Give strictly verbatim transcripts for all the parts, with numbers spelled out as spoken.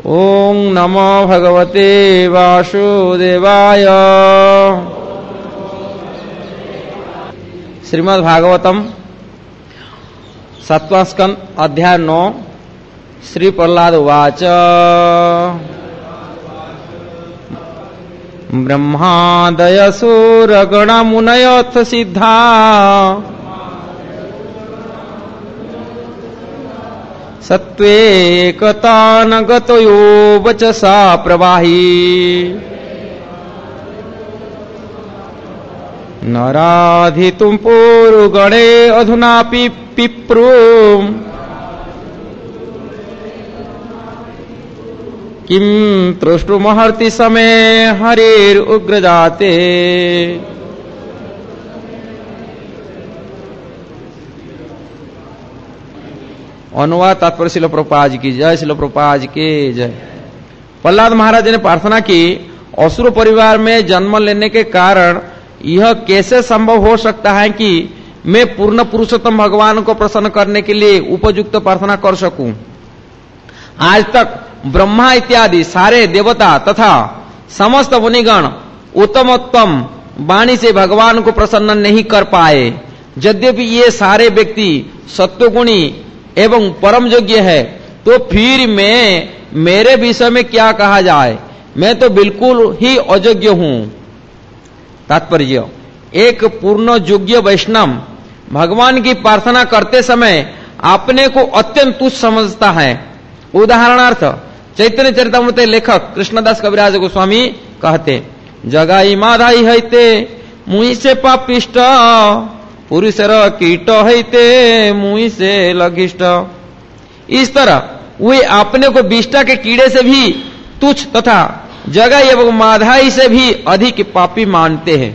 ओम नमो भगवते वासुदेवाय। श्रीमद् भागवतम सत्वा स्कंद अध्याय नौ। श्री प्रहलाद उवाच ब्रह्मादय सूरगण मुनयोऽथ सिद्धा सत्त्वेकतानगतयो वचसा प्रवाही नराधितुं पूर्वगणे अधुनापि पिप्रू किं तृष्टुमहर्ति समे हरिरुग्रजाते। अनुवाद तात्पर्य शिल प्रभुपाद की जय। शिल प्रभुपाद की जय। प्रहलाद महाराज ने प्रार्थना की, असुर परिवार में जन्म लेने के कारण यह कैसे संभव हो सकता है कि मैं पूर्ण पुरुषोत्तम भगवान को प्रसन्न करने के लिए उपयुक्त प्रार्थना कर सकूं। आज तक ब्रह्मा इत्यादि सारे देवता तथा समस्त मुनिगण उत्तमोत्तम वाणी से भगवान को प्रसन्न नहीं कर पाए। यद्यपि ये सारे व्यक्ति सत्वगुणी एवं परम योग्य है, तो फिर मैं मेरे विषय में क्या कहा जाए, मैं तो बिल्कुल ही अयोग्य हूं। तात्पर्य, एक पूर्ण योग्य वैष्णव भगवान की प्रार्थना करते समय अपने को अत्यंत तुच्छ समझता है। उदाहरणार्थ चैतन्य चरितामृत लेखक कृष्णदास कविराज गोस्वामी कहते, जगाई माधाई हैते मुई से पापिष्ट पुरुषर कीट हैते मुई से लघिष्ठ। इस तरह वे अपने को विष्टा के कीड़े से भी तुच्छ तथा जगाई एवं माधाई से भी अधिक पापी मानते हैं।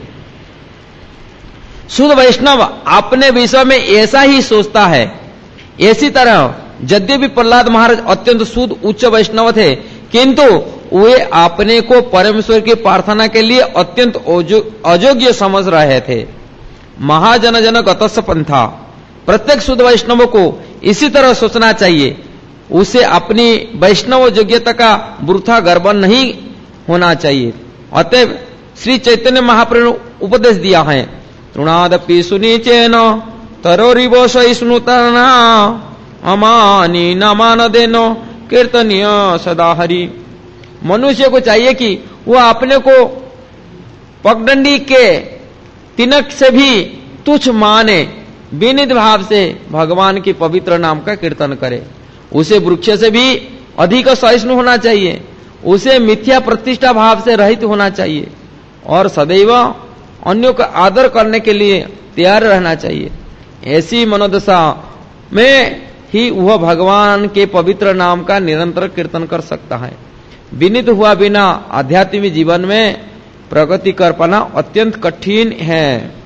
शुद्ध वैष्णव अपने विषय में ऐसा ही सोचता है। इसी तरह यद्यपि प्रहलाद महाराज अत्यंत शुद्ध उच्च वैष्णव थे, किंतु वे अपने को परमेश्वर की प्रार्थना के लिए अत्यंत अयोग्य समझ रहे थे। महाजन जन गतस्स पंथा, प्रत्येक शुद्ध वैष्णव को इसी तरह सोचना चाहिए। उसे अपनी वैष्णव योग्यता का वृथा गर्व नहीं होना चाहिए। अतएव श्री चैतन्य महाप्रभु ने उपदेश दिया है, तृणादपि सुनीचेन तरोरिव सहिष्णुतना अमानी नमान देनो कीर्तनीय सदा हरि। मनुष्य को चाहिए कि वह अपने को पगडंडी के तिनक से भी तुच्छ माने, विनित भाव से भगवान की पवित्र नाम का कीर्तन करे। उसे वृक्ष से भी अधिक सहिष्णु होना चाहिए। उसे मिथ्या प्रतिष्ठा भाव से रहित होना चाहिए और सदैव अन्यों का आदर करने के लिए तैयार रहना चाहिए। ऐसी मनोदशा में ही वह भगवान के पवित्र नाम का निरंतर कीर्तन कर सकता है। विनित हुआ बिना आध्यात्मिक जीवन में प्रगति कर पाना अत्यंत कठिन है।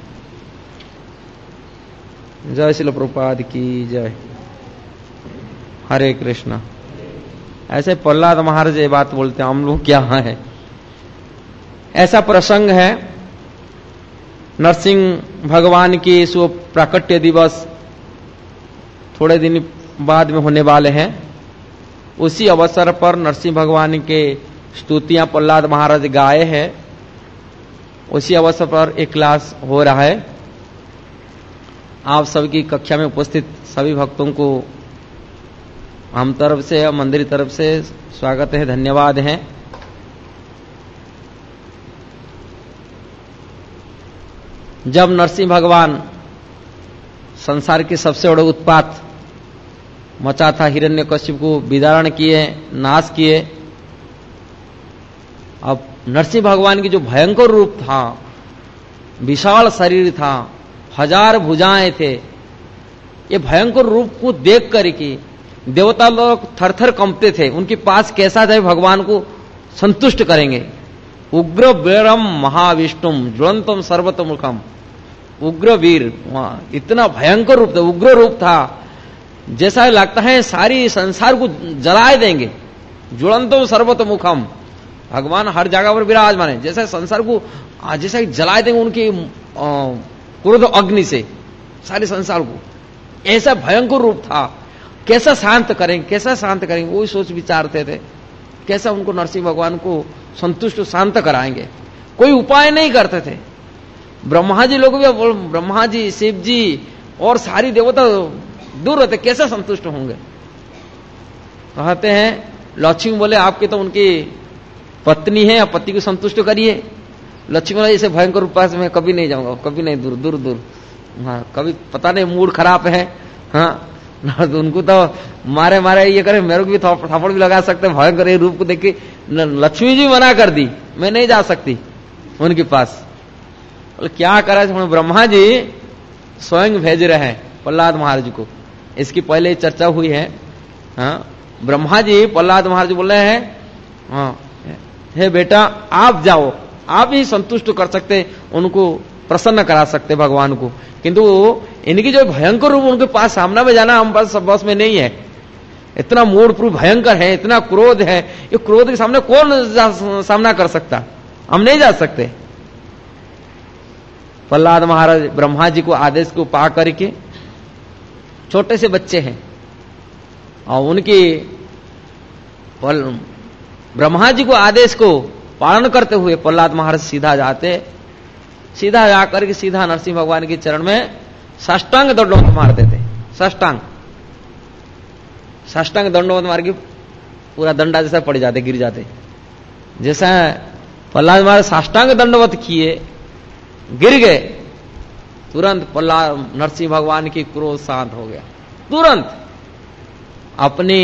जय श्रील प्रभुपाद की जय। हरे कृष्णा। ऐसे प्रहलाद महाराज ये बात बोलते हैं, हम लोग क्या है। ऐसा प्रसंग है, नरसिंह भगवान की शुभ प्राकट्य दिवस थोड़े दिन बाद में होने वाले हैं। उसी अवसर पर नरसिंह भगवान के स्तुतियां प्रहलाद महाराज गाए हैं। उसी अवसर पर एक क्लास हो रहा है। आप सबकी कक्षा में उपस्थित सभी भक्तों को हम तरफ से और मंदिर तरफ से स्वागत है, धन्यवाद है। जब नरसिंह भगवान संसार की सबसे बड़ा उत्पात मचा था, हिरण्यकशिपु को विदारण किए, नाश किए। अब नरसिंह भगवान की जो भयंकर रूप था, विशाल शरीर था, हजार भुजाएं थे, ये भयंकर रूप को देख कर के देवता लोग थरथर कंपते थे। उनके पास कैसा था, भगवान को संतुष्ट करेंगे। उग्र वीरम महाविष्णुम ज्वलंतम सर्वतोमुखम, उग्र वीर, इतना भयंकर रूप था, उग्र रूप था, जैसा लगता है सारी संसार को जलाए देंगे। ज्वलंतम सर्वतोमुखम, भगवान हर जगह पर विराजमान है, जैसे संसार को जैसा जलाए देंगे उनकी क्रोध अग्नि से सारे संसार को। ऐसा भयंकर रूप था। कैसा शांत करेंगे, कैसा शांत करेंगे, वो सोच विचारते थे। कैसा उनको नरसिंह भगवान को संतुष्ट शांत कराएंगे? कोई उपाय नहीं करते थे। ब्रह्मा जी लोग भी, ब्रह्मा जी, शिव जी और सारी देवता दूर रहते, कैसे संतुष्ट होंगे? कहते हैं लक्ष्मी बोले आपकी तो उनकी पत्नी है, आप पति को संतुष्ट करिए। लक्ष्मी बोले इसे भयंकर उपाय से मैं कभी नहीं जाऊंगा, कभी नहीं, दूर दूर दूर। हाँ, कभी पता नहीं मूड खराब है, हाँ तो उनको तो मारे मारे ये करे, मेरे को भी थप्पड़ भी लगा सकते हैं, भयंकर ये रूप को देख के। लक्ष्मी जी मना कर दी, मैं नहीं जा सकती उनके पास। बोले क्या करा? ब्रह्मा जी स्वयं भेज रहे हैं प्रहलाद महाराज को। इसकी पहले चर्चा हुई है। हाँ, ब्रह्मा जी प्रहलाद महाराज बोल रहे हैं, हाँ हे बेटा आप जाओ, आप ही संतुष्ट कर सकते, उनको प्रसन्न करा सकते भगवान को, किंतु इनकी जो भयंकर रूप उनके पास सामना में जाना हम पास बस में नहीं है। इतना मूड प्रूफ भयंकर है, इतना क्रोध है, ये क्रोध के सामने कौन सामना कर सकता? हम नहीं जा सकते। प्रहलाद महाराज ब्रह्मा जी को आदेश को पा करके, छोटे से बच्चे हैं और उनकी ब्रह्मा जी को आदेश को पालन करते हुए प्रहलाद महाराज सीधा जाते, सीधा जाकर के सीधा नरसिंह भगवान के चरण में साष्टांग दंडवत मार देते। साष्टांग साष्टांग दंडवत मार के पूरा दंडा जैसा पड़ जाते, गिर जाते। जैसा प्रहलाद महाराज साष्टांग दंडवत किए, गिर गए, तुरंत प्रहलाद नरसिंह भगवान की क्रोध शांत हो गया। तुरंत अपनी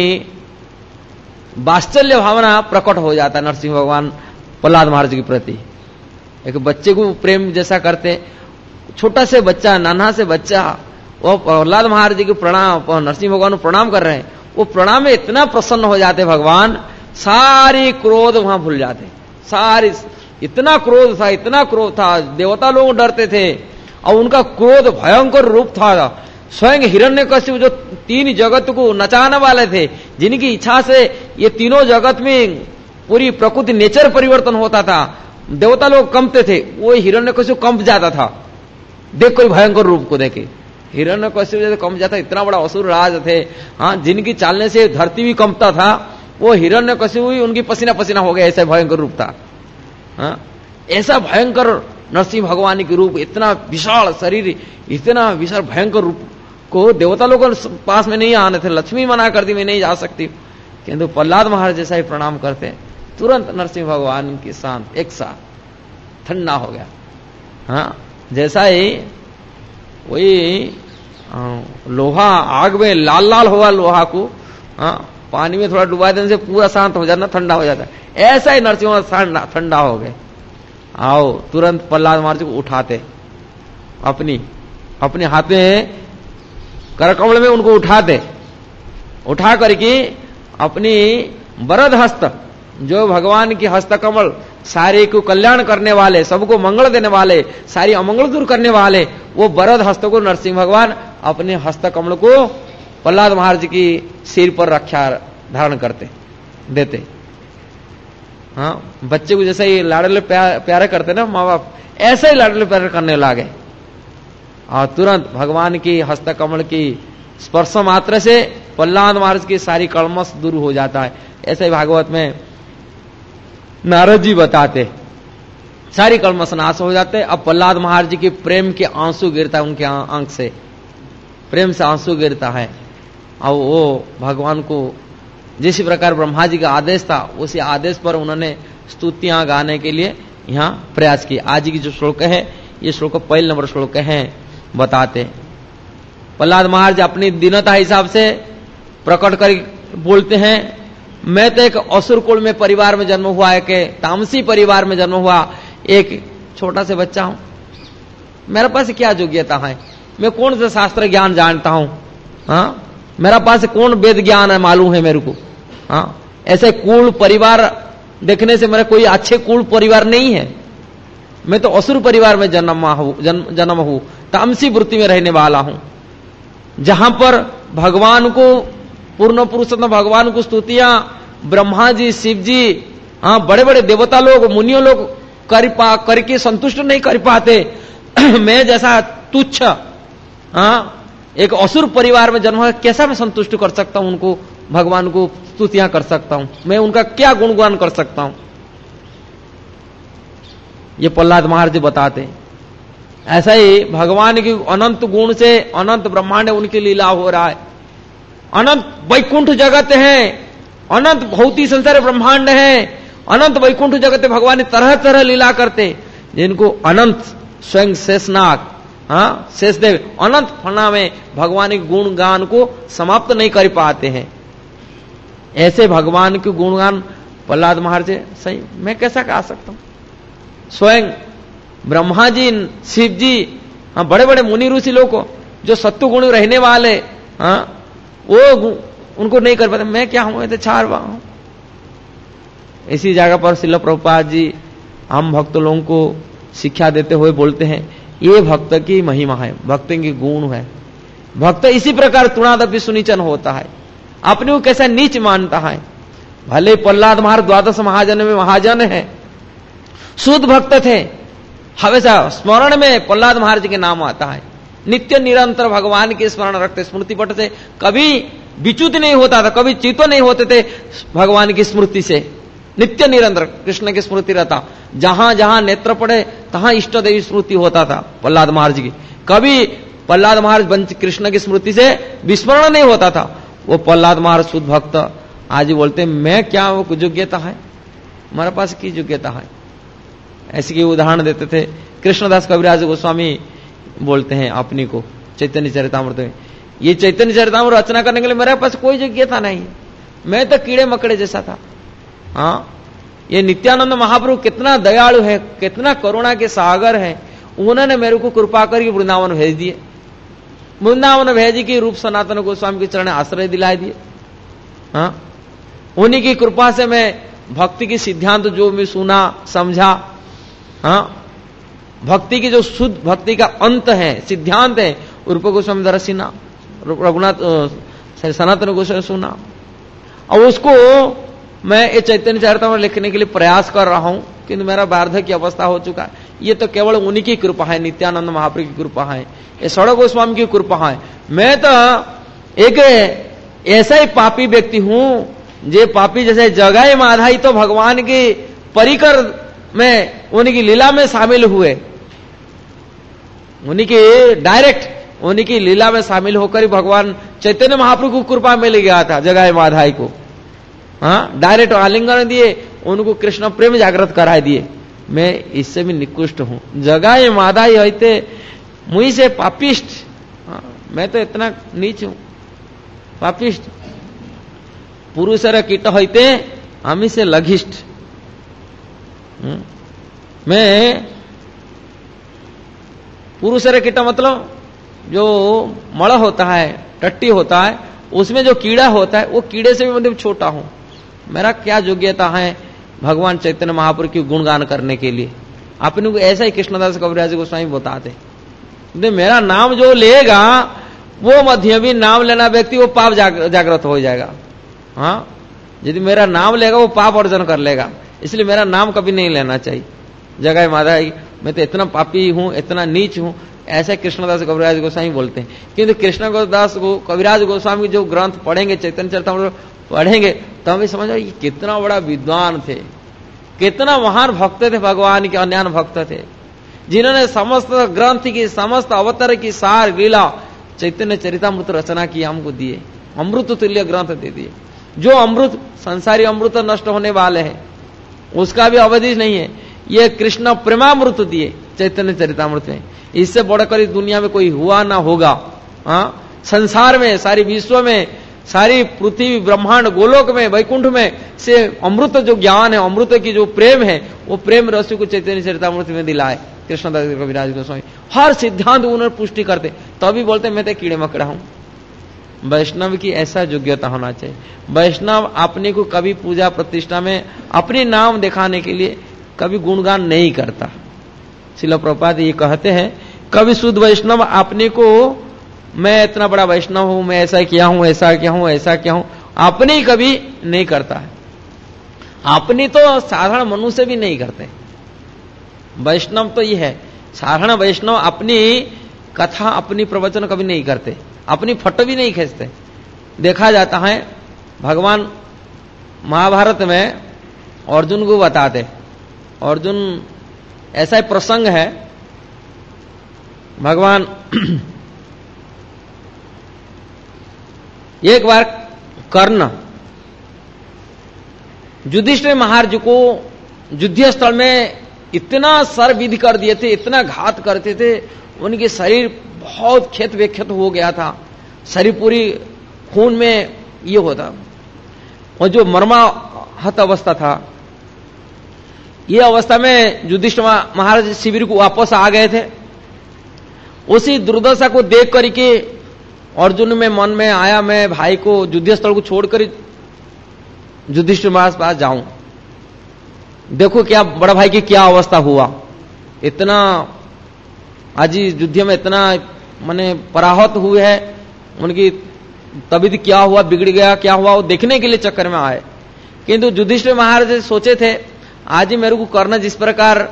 वात्सल्य भावना प्रकट हो जाता है नरसिंह भगवान प्रहलाद महाराज के प्रति। एक बच्चे को प्रेम जैसा करते, छोटा से बच्चा, नाना से बच्चा, वो प्रहलाद महाराज जी को प्रणाम, नरसिंह भगवान को प्रणाम कर रहे हैं, वो प्रणाम में इतना प्रसन्न हो जाते भगवान, सारी क्रोध वहां भूल जाते। सारी, इतना क्रोध था, इतना क्रोध था, देवता लोग डरते थे और उनका क्रोध भयंकर रूप था। स्वयं हिरण्यकशिपु जो तीन जगत को नचाने वाले थे, जिनकी इच्छा से ये तीनों जगत में पूरी प्रकृति नेचर परिवर्तन होता था, देवता लोग कंपते थे, वो हिरण्यकशिपु कंप जाता था देख कोई भयंकर रूप को देखे। हिरण्यकशिपु जैसे कंप जाता, इतना बड़ा असुर राज थे, हाँ, जिनकी चालने से धरती भी कंपता था, वो हिरण्यकशिपु ही उनकी पसीना पसीना हो गया, ऐसा भयंकर रूप था। हाँ, ऐसा भयंकर नरसिंह भगवान के रूप, इतना विशाल शरीर, इतना विशाल भयंकर रूप को देवता लोगों पास में नहीं आने थे। लक्ष्मी मना कर दी, मैं नहीं जा सकती, किंतु प्रहलाद महाराज जैसा ही प्रणाम करते, तुरंत नरसिंह भगवान के शांत, एक साथ ठंडा हो गया। हाँ, जैसा ही वही लोहा आग में लाल लाल हुआ लोहा को, हाँ, पानी में थोड़ा डुबा देने से पूरा शांत हो जाना, ठंडा हो जाता है, ऐसा ही नरसिंह ठंडा ठंडा हो गए। आओ, तुरंत प्रहलाद महाराज को उठाते, अपनी अपने हाथ में करकमल में उनको उठाते, उठा करके अपनी वरद हस्त, जो भगवान की हस्तकमल, सारे को कल्याण करने वाले, सबको मंगल देने वाले, सारी अमंगल दूर करने वाले, वो वरद हस्त को नरसिंह भगवान अपने हस्तकमल को प्रहलाद महाराज की सिर पर रक्षा धारण करते देते। हाँ, बच्चे को जैसे ही लाडले प्यार, प्यारे करते ना माँ बाप, ऐसे ही लाडले प्यारे करने लगे और तुरंत भगवान की हस्तकमल की स्पर्श मात्र से प्रहलाद महाराज की सारी कलमश दूर हो जाता है। ऐसे ही भागवत में नारद जी बताते, सारी कलमश नाश हो जाते। अब प्रहलाद महाराज जी के प्रेम के आंसू गिरता है, उनके आंख से प्रेम से आंसू गिरता है और वो भगवान को जिस प्रकार ब्रह्मा जी का आदेश था, उसी आदेश पर उन्होंने स्तुतियां गाने के लिए यहाँ प्रयास किया। आज की जो श्लोक है, ये श्लोक पहले नंबर श्लोक है, बताते प्रहलाद महाराज अपनी दीनता हिसाब से प्रकट कर बोलते हैं, मैं तो एक असुर कुल में परिवार में जन्म हुआ है, के तामसी परिवार में जन्म हुआ एक छोटा से बच्चा हूं, मेरे पास क्या योग्यता है, मैं कौन सा शास्त्र ज्ञान जानता हूं, हाँ, मेरा पास कौन वेद ज्ञान है मालूम है मेरे को, हाँ, ऐसे कुल परिवार देखने से मेरा कोई अच्छे कुल परिवार नहीं है, मैं तो असुर परिवार में जन्म हूं, जन्म जन्म हूं, तामसी वृत्ति में रहने वाला हूं, जहां पर भगवान को, पूर्ण पुरुषोत्तम भगवान को स्तुतियां ब्रह्मा जी, शिव जी, हाँ, बड़े बड़े देवता लोग, मुनियों लोग कर पा करके संतुष्ट नहीं कर पाते। मैं जैसा तुच्छ, हाँ, एक असुर परिवार में जन्म है, कैसा मैं संतुष्ट कर सकता हूं उनको भगवान को स्तुतियां कर सकता हूं, मैं उनका क्या गुणगान कर सकता हूं। ये प्रहलाद महाराज बताते हैं। ऐसा ही भगवान की अनंत गुण से अनंत ब्रह्मांड उनकी लीला हो रहा है। अनंत वैकुंठ जगत है, अनंत भौतिक संसार ब्रह्मांड है, अनंत वैकुंठ जगत भगवान ने तरह तरह लीला करते, जिनको अनंत स्वयं शेषनाग, हाँ शेषदेव अनंत फना में भगवान के गुण गान को समाप्त नहीं कर पाते हैं। ऐसे भगवान के गुणगान प्रहलाद महाराज सही मैं कैसा गा सकता हूं। स्वयं ब्रह्मा जी, शिव जी, हाँ बड़े बड़े मुनि ऋषि लोग को जो सत्व गुण रहने वाले, हाँ वो उनको नहीं कर पाते, मैं क्या हूं, तो चार हूं। इसी जगह पर श्रील प्रभुपाद जी हम भक्त लोगों को शिक्षा देते हुए बोलते हैं, ये भक्त की महिमा है, भक्त की गुण है। भक्त इसी प्रकार तुणादपि सुनिचन होता है, अपने को कैसा नीच मानता है। भले प्रहलाद महाराज द्वादश महाजन में महाजन है, शुद्ध भक्त थे, हमेशा स्मरण में प्रहलाद महाराज के नाम आता है, नित्य निरंतर भगवान के स्मरण रखते, स्मृति पट से कभी विच्युत नहीं होता था, कभी चितो नहीं होते थे भगवान की स्मृति से, नित्य निरंतर कृष्ण की स्मृति रहता। जहां जहां नेत्र पड़े तहां इष्ट देवी स्मृति होता था प्रहलाद महाराज की, कभी प्रहलाद महाराज कृष्ण की स्मृति से विस्मरण नहीं होता था। वो प्रहलाद महाराज शुद्ध भक्त आज ही बोलते मैं क्या, वो योग्यता है, हमारे पास की योग्यता है। ऐसे की उदाहरण देते थे कृष्णदास कविराज गोस्वामी, बोलते हैं अपनी को चैतन्य चरितामृत में, ये चैतन्य चरितामृत रचना करने के लिए मेरे पास कोई योग्यता नहीं, मैं तो कीड़े मकड़े जैसा था। हाँ, ये नित्यानंद महाप्रभु कितना दयालु है, कितना करुणा के सागर है, उन्होंने मेरे को कृपा करके वृंदावन भेज दिए, वृंदावन भेज के रूप सनातन गोस्वामी के चरण आश्रय दिला दिए। हाँ, उन्हीं की कृपा से मैं भक्ति की सिद्धांत जो मैं सुना समझा, हाँ भक्ति की जो शुद्ध भक्ति का अंत है, सिद्धांत है, रूप गोस्वामी द्वारा सुना, रघुनाथ सनातन गोस्वामी सुना, और उसको मैं ये चैतन्य चरितामृत लिखने के लिए प्रयास कर रहा हूं, किंतु मेरा वार्धक्य की अवस्था हो चुका है। ये तो केवल उन्हीं की कृपा है, नित्यानंद महाप्रभु की कृपा है, ये सड़क गोस्वामी की कृपा है। मैं तो एक ऐसा ही पापी व्यक्ति हूं, जे पापी जैसे जगाई माधाई तो भगवान के परिकर में उनकी लीला में शामिल हुए, उन्हीं की डायरेक्ट उन्हीं की लीला में शामिल होकर भगवान चैतन्य महाप्रभु को कृपा मिल गया था जगाई माधाई को। हाँ, डायरेक्ट आलिंगन दिए, उनको कृष्ण प्रेम जागृत कराए दिए। मैं इससे भी निकृष्ट हूं, जगाए माधाई होते मुझी से पापिष्ट। हाँ, मैं तो इतना नीच हूं, पापिष्ट। पुरुषर कीट होते हमी से लघिष्ठ। मैं पुरुषर कीट मतलब जो मड़ होता है, टट्टी होता है, उसमें जो कीड़ा होता है, वो कीड़े से भी मतलब छोटा हूं। मेरा क्या योग्यता है भगवान चैतन्य महाप्रभु की गुणगान करने के लिए। अपने को ऐसा ही कृष्णदास कविराज गोस्वामी बताते, मेरा नाम जो लेगा वो मध्य भी नाम लेना व्यक्ति वो पाप जाग, जागृत हो जाएगा। हाँ, यदि मेरा नाम लेगा वो पाप अर्जन कर लेगा, इसलिए मेरा नाम कभी नहीं लेना चाहिए। जगह माता मैं तो इतना पापी हूं, इतना नीच हूं, ऐसे कृष्णदास कविराज गोस्वामी बोलते हैं। किंतु कृष्णदास को कविराज गोस्वामी जो ग्रंथ पढ़ेंगे, चैतन्य चरितामृत पढ़ेंगे, तो हमें समझो ये कितना बड़ा विद्वान थे, कितना महान भक्त थे, भगवान के अन्यान भक्त थे, जिन्होंने समस्त ग्रंथ की, समस्त अवतार की सार लीला चैतन्य चरितामृत रचना की, हमको दिए, अमृत तुल्य ग्रंथ दे दिए। जो अमृत संसारी अमृत नष्ट होने वाले हैं उसका भी अवधि नहीं है, ये कृष्ण प्रेमामृत दिए चैतन्य चरितामृत में। इससे बढ़कर दुनिया में कोई हुआ ना होगा। हाँ, संसार में, सारी विश्व में, सारी पृथ्वी ब्रह्मांड गोलोक में, वैकुंठ में से अमृत जो ज्ञान है, अमृत की जो प्रेम है, वो प्रेम रस को चैतन्य चरितामृत में दिलाए कृष्णदास कविराज गोस्वामी। हर सिद्धांत उन्होंने पुष्टि करते, तभी बोलते मैं तो कीड़े मकड़ा हूं। वैष्णव की ऐसा योग्यता होना चाहिए। वैष्णव अपने को कभी पूजा प्रतिष्ठा में अपने नाम दिखाने के लिए कभी गुणगान नहीं करता। श्रील प्रभुपाद ये कहते हैं, कभी शुद्ध वैष्णव अपने को मैं इतना बड़ा वैष्णव हूं, मैं ऐसा किया हूं, ऐसा किया हूं, ऐसा किया हूं, अपने ही कभी नहीं करता है। अपनी तो साधारण मनुष्य भी नहीं करते। वैष्णव तो ये है, साधारण वैष्णव अपनी कथा, अपनी प्रवचन कभी नहीं करते, अपनी फोटो भी नहीं खींचते। देखा जाता है भगवान महाभारत में अर्जुन को बताते, अर्जुन ऐसा ही प्रसंग है, भगवान एक बार कर्ण युधिष्ठिर महाराज को युद्ध स्थल में इतना सर विधि कर दिए थे, इतना घात करते थे, उनके शरीर बहुत क्षत विक्षत हो गया था, शरीर पूरी खून में ये होता, और जो मर्माहत अवस्था था, ये अवस्था में युधिष्ठिर महाराज शिविर को वापस आ गए थे। उसी दुर्दशा को देख करके अर्जुन में मन में आया, मैं भाई को युद्ध स्थल को छोड़कर युधिष्ठिर महाराज पास जाऊं, देखो क्या बड़ा भाई की क्या अवस्था हुआ, इतना आज युद्ध में इतना माने पराहत हुए है, उनकी तबीयत क्या हुआ, बिगड़ गया क्या हुआ, वो देखने के लिए चक्कर में आए। किंतु युधिष्ठिर महाराज सोचे थे आज ही मेरे को कर्ण जिस प्रकार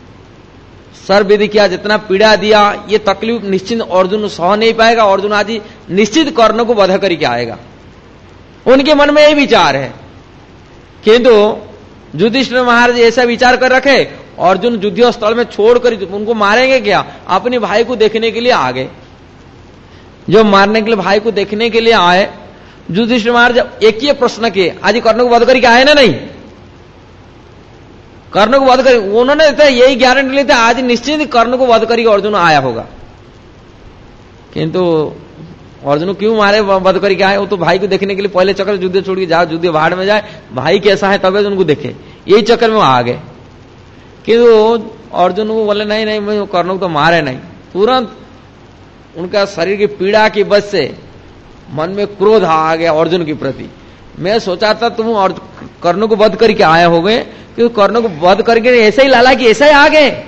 सर विधि किया, जितना पीड़ा दिया, ये तकलीफ निश्चित अर्जुन सह नहीं पाएगा, अर्जुन आज ही निश्चित कर्ण को वध करके आएगा, उनके मन में यही विचार है। किंतु युधिष्ठिर महाराज ऐसा विचार कर रखे, अर्जुन युद्ध स्थल में छोड़कर उनको मारेंगे क्या, अपने भाई को देखने के लिए आ गए। जो मारने के लिए भाई को देखने के लिए आए, युधिष्ठिर महाराज एक ही प्रश्न किए, आज कर्ण को वध करके आए ना नहीं, कर्ण को वध कर, उन्होंने तो यही गारंटी ली थी आज निश्चित कर्ण को वध करके अर्जुन आया होगा। किंतु अर्जुन क्यों मारे, वध करके आए, वो तो भाई को देखने के लिए पहले चक्कर युद्ध छोड़ के जाओ, युद्ध बाहर में जाए, भाई कैसा है तब उनको देखे, यही चक्कर में आ गए। किंतु अर्जुन को बोले नहीं नहीं, मैं कर्ण को तो मारे नहीं। तुरंत उनका शरीर की पीड़ा की वजह से मन में क्रोध आ गया अर्जुन के प्रति। मैं सोचा था तुम और कर्ण को वध करके आए हो गए, क्योंकि कर्ण को वध करके ऐसे ही लाला कि ऐसा ही आ गए।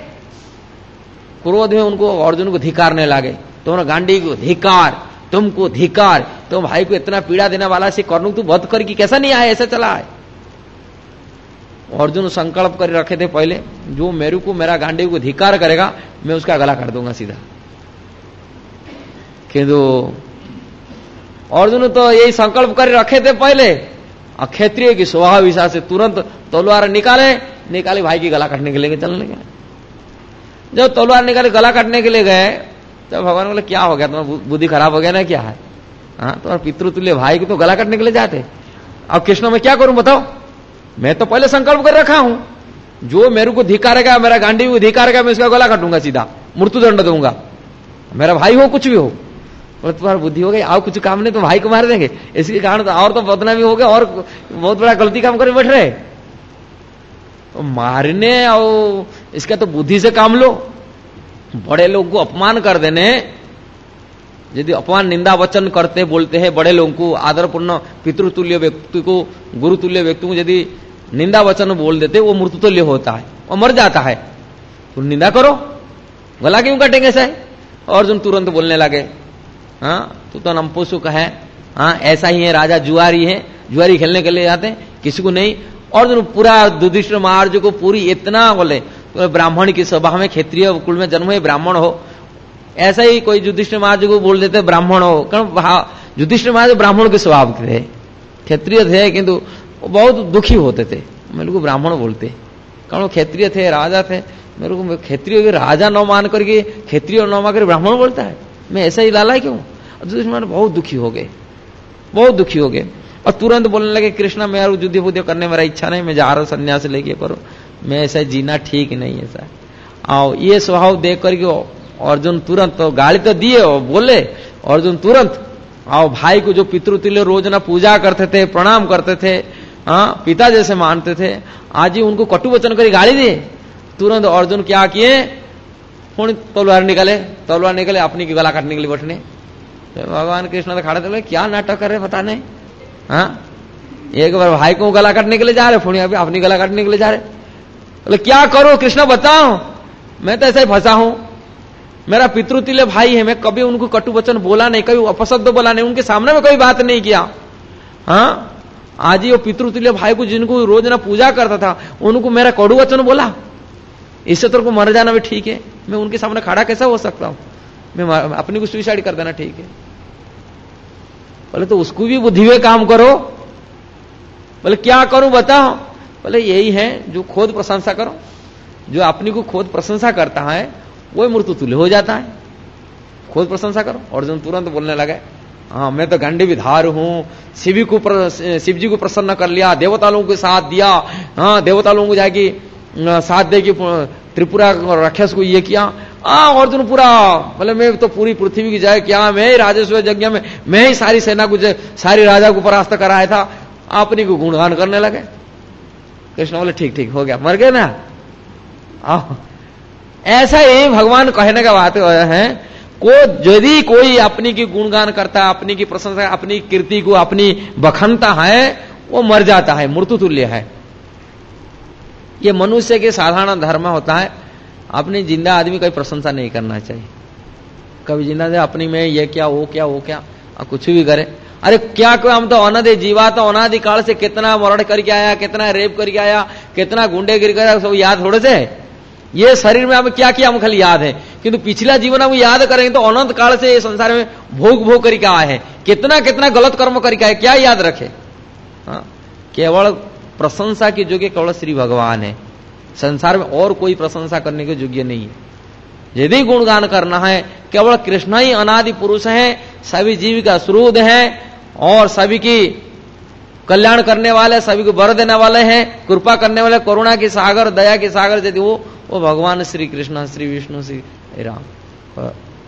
क्रोध में उनको अर्जुन को धिकारने लगे, तुम्हारा गांडी को धिकार, तुमको धिकार, तुम भाई को इतना पीड़ा देने वाला से कर्ण को वध करके कैसा नहीं आया, ऐसा चला है। अर्जुन संकल्प कर रखे थे पहले, जो मेरे को मेरा गांडी को धिकार करेगा मैं उसका गला काट दूंगा सीधा। किंतु अर्जुन तो यही संकल्प कर रखे थे पहले, क्षत्रिय की स्वभाव हिसाब से तुरंत तलवार निकाले, निकाले भाई की गला काटने के लिए चलने गए। जब तलवार निकाले गला काटने के लिए गए, तब भगवान बोले क्या हो गया, तुम्हारा बुद्धि खराब हो गया ना, क्या है, हाँ तुम्हारा पितृतुल्य भाई को तो गला काटने के लिए जाते, अब कृष्ण मैं क्या करूं बताओ, मैं तो पहले संकल्प कर रखा हूं, जो मेरे को धिकारेगा, मेरा गांडी को धिकारेगा, मैं उसका गला काटूंगा सीधा, मृत्यु दंड दूंगा, मेरा भाई हो कुछ भी हो। और तुम्हारा बुद्धि हो गई, आओ कुछ काम नहीं तो भाई को मार देंगे, इसके कारण तो और तो बदनामी हो गया, और बहुत बड़ा गलती काम कर बैठ रहे, तो मारने और इसका तो बुद्धि से काम लो। बड़े लोग को अपमान कर देने, यदि अपमान निंदा वचन करते बोलते हैं बड़े लोगों को, आदरपूर्ण पितृतुल्य व्यक्ति को, गुरुतुल्य व्यक्ति को यदि निंदा वचन बोल देते, वो मृत्युतुल्य होता है, वो मर जाता है। तुम निंदा करो, गला क्यों काटेंगे सही। अर्जुन तुरंत बोलने लगे, हाँ तू तो नमपुसुक है, हाँ ऐसा ही है, राजा जुआरी है, जुआरी खेलने के लिए जाते हैं, किसी को नहीं। अर्जुन पूरा युधिष्ठिर महाराज को पूरी इतना बोले, तो ब्राह्मण की सभा में, क्षेत्रीय कुल में जन्म हुए ब्राह्मण हो, ऐसा ही कोई युधिष्ठिर महाराज को बोल देते ब्राह्मण हो, कारण युधिष्ठिर महाराज ब्राह्मण के स्वभाव के थे, क्षेत्रीय थे, किंतु बहुत दुखी होते थे, मेरे को ब्राह्मण बोलते, कारण वो क्षेत्रीय थे, राजा थे, मेरे को क्षेत्रीय राजा न मान करके, क्षेत्रीय न मान कर ब्राह्मण बोलता है, मैं ऐसा ही लाला क्यों। युधिष्ठिर महाराज बहुत दुखी हो गए, बहुत दुखी हो गए, और तुरंत बोलने लगे कृष्णा मैं यार युद्ध बुद्ध करने मेरा इच्छा नहीं, मैं जा रहा हूं सन्यास लेके करो, मैं ऐसा जीना ठीक नहीं ऐसा। आओ ये स्वभाव देख करके अर्जुन तुरंत तो गाली तो दिए, बोले अर्जुन तुरंत, आओ भाई को जो पितृतुल्य रोज ना पूजा करते थे, प्रणाम करते थे, हाँ पिता जैसे मानते थे, आज ही उनको कटु वचन कर गाली दिए। तुरंत अर्जुन क्या किए, पुण्य तलवार निकाले, तलवार निकाले अपनी की गला काटने के लिए बैठने। तो भगवान कृष्ण तो खड़े थे, क्या नाटक कर रहे पता नहीं, हाँ एक बार भाई को गला काटने के लिए जा रहे, पुण्य अभी अपनी गला काटने के लिए जा रहे। बोले क्या करो कृष्ण बताओ, मैं तो ऐसा ही फंसा हूं, मेरा पितृतुल्य भाई है, मैं कभी उनको कटु वचन बोला नहीं, कभी अपशब्द बोला नहीं, उनके सामने में कोई बात नहीं किया, हाँ आज ही वो पितृतुल्य भाई को जिनको रोज ना पूजा करता था, उनको मेरा कड़ू वचन बोला, इससे तो को मर जाना भी ठीक है, मैं उनके सामने खड़ा कैसा हो सकता हूं, मैं अपनी को सुसाइड कर देना ठीक है। बोले तो उसको भी बुद्धि में काम करो, बोले क्या करूं बताओ? बोले यही है जो खुद प्रशंसा करो। जो अपनी को खुद प्रशंसा करता है वो मृत्यु तुल्य हो जाता है। खुद प्रशंसा करो। अर्जुन तुरंत बोलने लगे, हाँ मैं तो गंडे विधार हूं, शिव को शिव जी को प्रसन्न कर लिया, देवता लोगों को साथ दिया, हाँ देवता लोगों को जाके साथ दे कि त्रिपुरा राक्षस को ये किया। हाँ अर्जुन पूरा बोले मैं तो पूरी पृथ्वी की जय किया, मैं ही राजेश्वर यज्ञ में मैं ही सारी सेना को सारी राजा को परास्त कराया था। अपनी को गुणगान करने लगे। कृष्ण बोले ठीक ठीक हो गया, मर गए ना। आओ ऐसा ही भगवान कहने का बात है को यदि कोई अपनी की गुणगान करता, अपनी की प्रशंसा, अपनी कीर्ति को अपनी बखनता है, वो मर जाता है, मृत्यु तुल्य है। ये मनुष्य के साधारण धर्म होता है। अपनी जिंदा आदमी कभी प्रशंसा नहीं करना चाहिए। कभी जिंदा से अपनी में ये क्या वो क्या वो क्या कुछ भी करे। अरे क्या क्या हम तो अनादि जीवा तो अनादि काल से कितना मरण करके आया, कितना रेप करके आया, कितना गुंडे गिर गया, सब याद थोड़े से। ये शरीर में हमें क्या किया हम खाली याद है, किंतु पिछला जीवन हम याद करेंगे तो अनंत काल से ये संसार में भोग भोग करके आए हैं, कितना कितना गलत कर्म करके आए, क्या याद रखे। हाँ केवल प्रशंसा की योग्य केवल श्री भगवान है। संसार में और कोई प्रशंसा करने के योग्य नहीं है। यदि गुणगान करना है केवल कृष्ण ही अनादि पुरुष है, सभी जीव का स्रोत है और सभी की कल्याण करने वाले, सभी को वर देने वाले हैं, कृपा करने वाले, करुणा के सागर, दया के सागर। यदि वो वो भगवान श्री कृष्ण, श्री विष्णु, श्री राम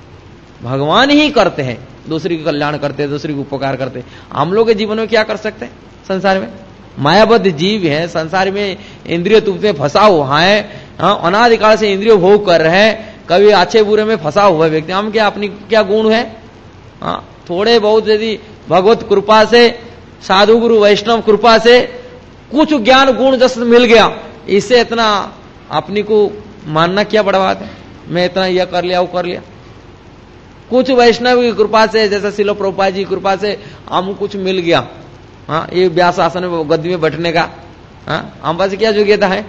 भगवान ही करते हैं, दूसरी को कल्याण करते हैं, दूसरी को उपकार करते हैं। हम लोग के जीवन में क्या कर सकते हैं? संसार में मायाबद्ध जीव है, संसार में इंद्रिय तुप में फंसा हुआ है, अनादिकाल से इंद्रिय भोग कर रहे हैं, कभी अच्छे बुरे में फंसा हुआ व्यक्ति। हम क्या अपनी क्या गुण है? हाँ थोड़े बहुत यदि भगवत कृपा से, साधु गुरु वैष्णव कृपा से कुछ ज्ञान गुण जस मिल गया, इससे इतना अपनी को मानना क्या बड़ा बात है? मैं इतना यह कर लिया वो कर लिया। कुछ वैष्णव की कृपा से, जैसे शिलो प्रभुपाद जी कृपा से हम कुछ मिल गया, हाँ ये व्यास आसन में गद्दी में बैठने का, हाँ हम पास क्या योग्यता है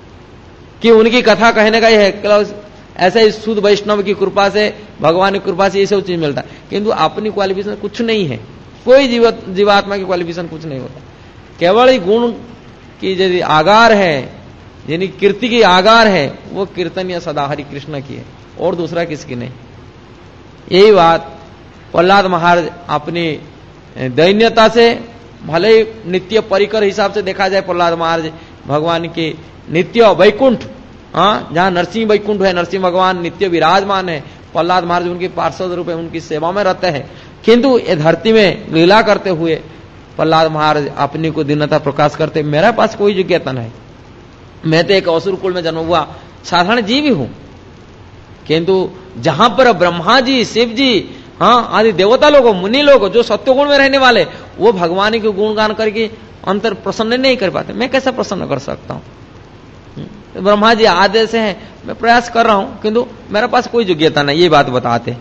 कि उनकी कथा कहने का ही है। ऐसे ही शुद्ध वैष्णव की कृपा से, भगवान की कृपा से ये सब चीज मिलता है, किंतु अपनी क्वालिफिकेशन कुछ नहीं है। कोई जीव जीवात्मा की क्वालिफिकेशन कुछ नहीं होता। केवल ही गुण की यदि आगार है, यानी कीर्ति की आगार है, वो कीर्तन या सदा हरि कृष्ण की है और दूसरा किसकी नहीं। यही बात प्रहलाद महाराज अपनी दैन्यता से, भले ही नित्य परिकर हिसाब से देखा जाए, प्रहलाद महाराज भगवान के नित्य वैकुंठ, हाँ जहां नरसिंह वैकुंठ है, नरसिंह भगवान नित्य विराजमान है, प्रहलाद महाराज उनके पार्षद रूप में उनकी सेवा में रहते हैं। किंतु ये धरती में लीला करते हुए प्रहलाद महाराज अपनी को दीनता प्रकाश करते, मेरे पास कोई योग्यता नहीं, मैं तो एक असुर कुल में जन्म हुआ साधारण जीव ही हूं। किंतु जहां पर ब्रह्मा जी, शिव जी, हाँ आदि देवता लोग, मुनि लोग जो सत्वगुण में रहने वाले, वो भगवान के गुणगान करके अंतर प्रसन्न नहीं कर पाते, मैं कैसे प्रसन्न कर सकता हूं? तो ब्रह्मा जी आदेश है, मैं प्रयास कर रहा हूं, किंतु मेरे पास कोई योग्यता नहीं, ये बात बताते।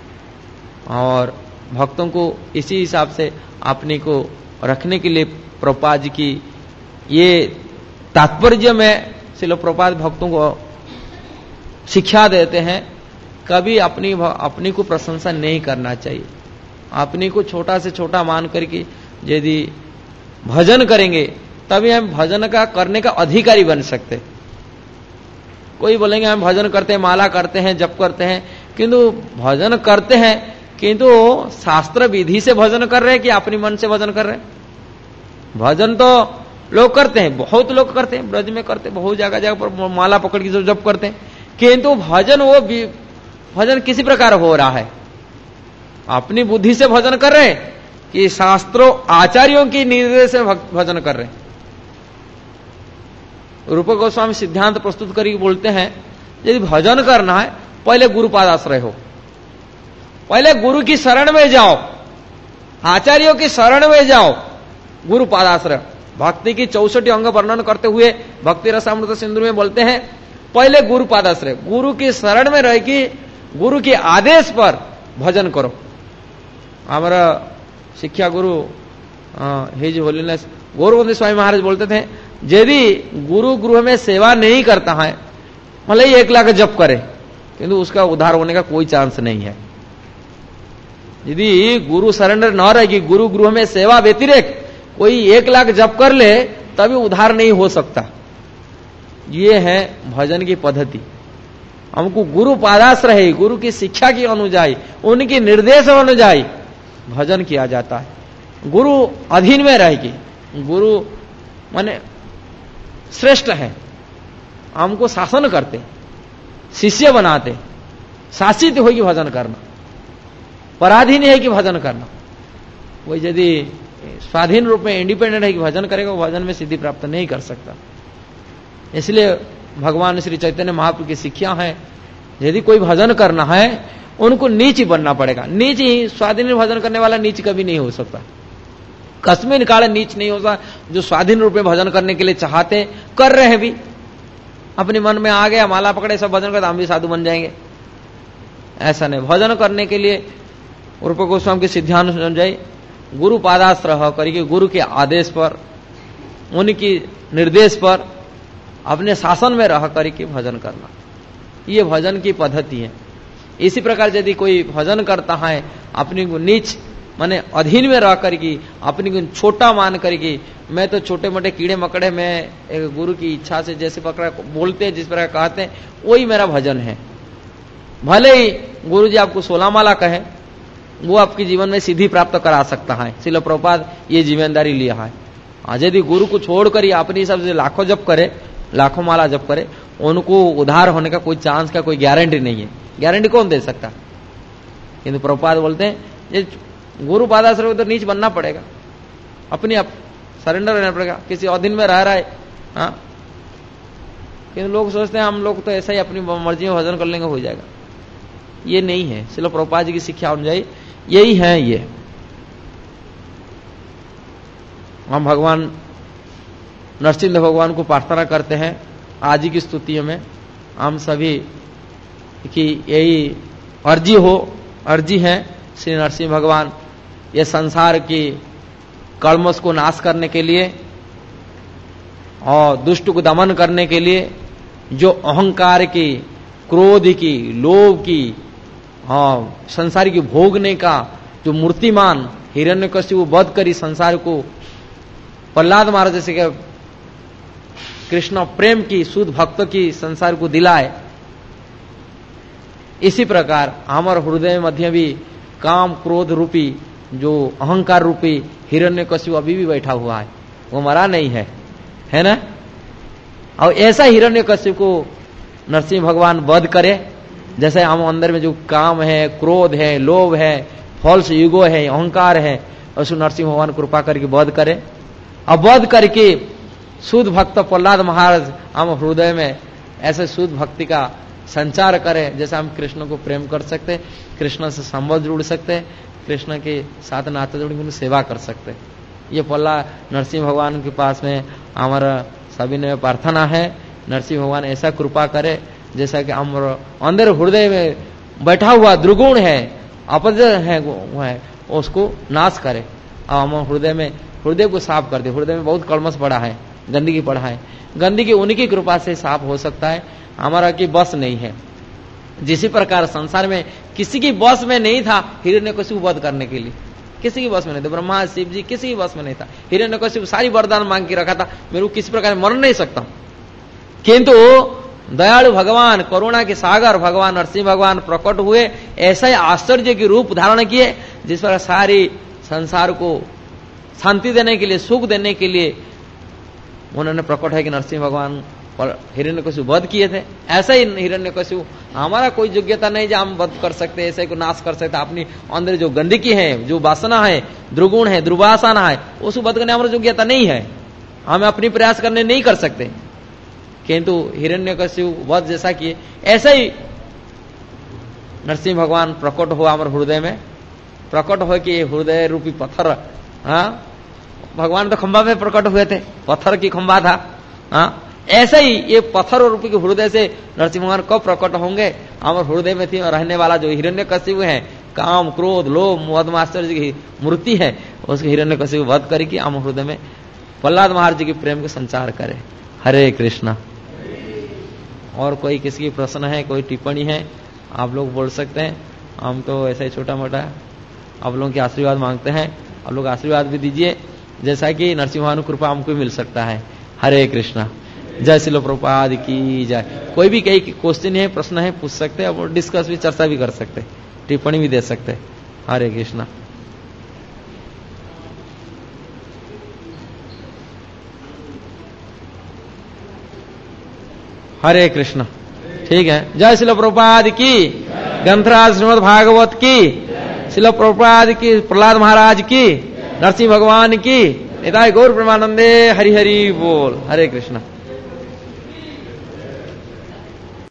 और भक्तों को इसी हिसाब से अपने को रखने के लिए प्रभुपाद जी की ये तात्पर्य में श्रील प्रभुपाद भक्तों को शिक्षा देते हैं, कभी अपनी अपनी को प्रशंसा नहीं करना चाहिए। अपनी को छोटा से छोटा मान करके यदि भजन करेंगे तभी हम भजन का करने का अधिकारी बन सकते। कोई बोलेंगे हम भजन करते हैं, माला करते हैं, जप करते हैं, किंतु भजन करते हैं किंतु शास्त्र विधि से भजन कर रहे हैं कि अपनी मन से भजन कर रहे हैं? भजन तो लोग करते हैं, बहुत लोग करते हैं, ब्रज में करते हैं, बहुत जगह जगह पर माला पकड़ के जप करते हैं, किंतु भजन वो भजन किसी प्रकार हो रहा है? अपनी बुद्धि से भजन कर रहे हैं कि शास्त्रों आचार्यों की निर्देश से भजन कर रहे हैं? रूप गोस्वामी सिद्धांत प्रस्तुत करके बोलते हैं, यदि भजन करना है पहले गुरुपाद आश्रय हो, पहले गुरु की शरण में जाओ, आचार्यों की शरण में जाओ, गुरुपाद आश्रय। भक्ति की चौसठ अंग वर्णन करते हुए भक्ति रसामृत सिंधु में बोलते हैं पहले गुरुपाद आश्रय, गुरु की शरण में रह कि गुरु के आदेश पर भजन करो। हमारा शिक्षा गुरु हिज होलीनेस गौरवंदी स्वामी महाराज बोलते थे, यदि गुरु गृह में सेवा नहीं करता है, भले ही एक लाख जप करे, किंतु उसका उद्धार होने का कोई चांस नहीं है। यदि गुरु सरेंडर न रहेगी, गुरु गृह में सेवा व्यतिरेक कोई एक लाख जप कर ले तभी उद्धार नहीं हो सकता। ये है भजन की पद्धति। हमको गुरु पादाश्रय, गुरु की शिक्षा की अनुजाई, उनके निर्देश अनुजाई भजन किया जाता है। गुरु अधीन में रहेगी, गुरु माने श्रेष्ठ है, हमको शासन करते, शिष्य बनाते, शासित होगी भजन करना, पराधीन है कि भजन करना। वही यदि स्वाधीन रूप में इंडिपेंडेंट है कि भजन करेगा, वो भजन में सिद्धि प्राप्त नहीं कर सकता। इसलिए भगवान श्री चैतन्य महाप्रभु की शिक्षा है, यदि कोई भजन करना है उनको नीच ही बनना पड़ेगा। नीच ही, स्वाधीन भजन करने वाला नीच कभी नहीं हो सकता, कस्मिन काल नीच नहीं होता। जो स्वाधीन रूप में भजन करने के लिए चाहते, कर रहे हैं भी, अपने मन में आ गया माला पकड़े सब भजन करते, हम भी साधु बन जाएंगे, ऐसा नहीं। भजन करने के लिए रूप गोस्वामी के सिद्धानुजाई गुरु पादाश्रय करके, गुरु के आदेश पर, उनकी निर्देश पर, अपने शासन में रह करके भजन करना, ये भजन की पद्धति है। इसी प्रकार यदि कोई भजन करता है अपनी को नीच माने अधीन में रह करके, अपनी को छोटा मान करके, मैं तो छोटे मोटे कीड़े मकड़े में एक गुरु की इच्छा से जैसे प्रकार बोलते हैं, जिस प्रकार कहते हैं, वही मेरा भजन है। भले ही गुरु जी आपको सोलह माला कहे, वो आपके जीवन में सिद्धि प्राप्त करा सकता है। श्रील प्रभुपाद ये जिम्मेदारी लिया है। आज यदि गुरु को छोड़कर ही अपनी सबसे लाखों जप करे, लाखों माला जप करे, उनको उद्धार होने का कोई चांस का कोई गारंटी नहीं है। गारंटी कौन दे सकता? किंतु प्रभुपाद बोलते हैं ये गुरु पादाश्रय तो नीच बनना पड़ेगा, अपने आप सरेंडर रहना पड़ेगा, किसी अधीन में रह रहा है। हाँ, किंतु लोग सोचते हैं हम लोग तो ऐसा ही अपनी मर्जी में भजन कर लेंगे, हो जाएगा। ये नहीं है। श्रील प्रभुपाद जी की शिक्षा अनुजाई यही है। ये हम भगवान नरसिंह भगवान को प्रार्थना करते हैं आज की स्तुतियों में, हम सभी की यही अर्जी हो अर्जी है। श्री नरसिंह भगवान ये संसार की कलमश को नाश करने के लिए और दुष्ट को दमन करने के लिए, जो अहंकार की, क्रोध की, लोभ की, हाँ संसार की भोगने का जो मूर्तिमान हिरण्यकशिपु वध करी संसार को, प्रहलाद महाराज जैसे कि कृष्ण प्रेम की, शुद्ध भक्त की संसार को दिलाए, इसी प्रकार हमारे हृदय मध्य भी काम क्रोध रूपी जो अहंकार रूपी हिरण्यकशिपु अभी भी बैठा हुआ है, वो मरा नहीं है, है ना। और ऐसा हिरण्यकशिपु को नरसिंह भगवान वध करे, जैसे हम अंदर में जो काम है, क्रोध है, लोभ है, फॉल्स ईगो है, अहंकार है, उसको नरसिंह भगवान कृपा करके वध करे। अब वध करके शुद्ध भक्त प्रहलाद महाराज हम हृदय में ऐसे शुद्ध भक्ति का संचार करें, जैसे हम कृष्ण को प्रेम कर सकते, कृष्ण से संबंध जुड़ सकते, कृष्ण के साथ नाते जुड़ के सेवा कर सकते। ये प्रहलाद नरसिंह भगवान के पास में हमारा सभी ने प्रार्थना है, नरसिंह भगवान ऐसा कृपा करे जैसा कि हम अंदर हृदय में बैठा हुआ दुर्गुण है, अपजय है, वो है, उसको नाश करे और हम हृदय में हृदय को साफ कर दे। हृदय में बहुत कलमश पड़ा है, गंदगी पड़ा है, गंदगी उन्हीं की कृपा से साफ हो सकता है, हमारा की बस नहीं है। जिसी प्रकार संसार में किसी की बस में नहीं था हिरण्यकशिपु वध करने के लिए, किसी की बस में नहीं था, ब्रह्मा शिव जी किसी की बस में नहीं था। हिरण्यकशिपु सारी वरदान मांग के रखा था, मेरे को किसी प्रकार मर नहीं सकता, किंतु दयालु भगवान, करुणा के सागर भगवान नरसिंह भगवान प्रकट हुए, ऐसा ही आश्चर्य के रूप धारण किए जिस पर सारी संसार को शांति देने के लिए, सुख देने के लिए उन्होंने प्रकट है कि नरसिंह भगवान हिरण्यकशिपु वध किए थे। ऐसा ही हिरण्यकशिपु, हमारा कोई योग्यता नहीं जो हम वध कर सकते, ऐसे को नाश कर सकते। अपनी अंदर जो गंदगी है, जो वासना है, दुर्गुण है, दुर्वासना है, उसको वध करने हमारी योग्यता नहीं है, हमें अपनी प्रयास करने नहीं कर सकते। किंतु हिरण्यकशिपु वध जैसा किए, ऐसा ही नरसिंह भगवान प्रकट हुआ हमारे हृदय में, प्रकट हो कि हृदय रूपी पत्थर, हाँ भगवान तो खंभा में प्रकट हुए थे, पत्थर की खंभा था, हाँ ऐसा ही ये पत्थर रूपी के हृदय से नरसिंह भगवान कब प्रकट होंगे, हमारे हृदय में थी रहने वाला जो हिरण्यकशिपु है, काम क्रोध लोभ मद मास्टर जी की मूर्ति है, उसके हिरण्यकशिपु वध करके हम हृदय में प्रहलाद महाराज जी के प्रेम को संचार करे। हरे कृष्णा। और कोई किसी की प्रश्न है, कोई टिप्पणी है, आप लोग बोल सकते हैं। हम तो ऐसा ही छोटा मोटा आप लोगों के आशीर्वाद मांगते हैं, आप लोग आशीर्वाद भी दीजिए। जैसा कि नरसिंह भगवान कृपा हमको मिल सकता है। हरे कृष्णा। जय श्रील प्रभुपाद की जय। कोई भी कई क्वेश्चन है, प्रश्न है, पूछ सकते हैं, अब डिस्कस भी, चर्चा भी कर सकते हैं, टिप्पणी भी दे सकते हैं। हरे कृष्णा। हरे कृष्णा। ठीक है। जय श्रील प्रभुपाद की, ग्रंथराज श्रीमद् भागवत की, श्रील प्रभुपाद की, प्रहलाद महाराज की, नरसिंह भगवान की, निताय गौर प्रेमानंदे। हरि हरि बोल। हरे कृष्णा।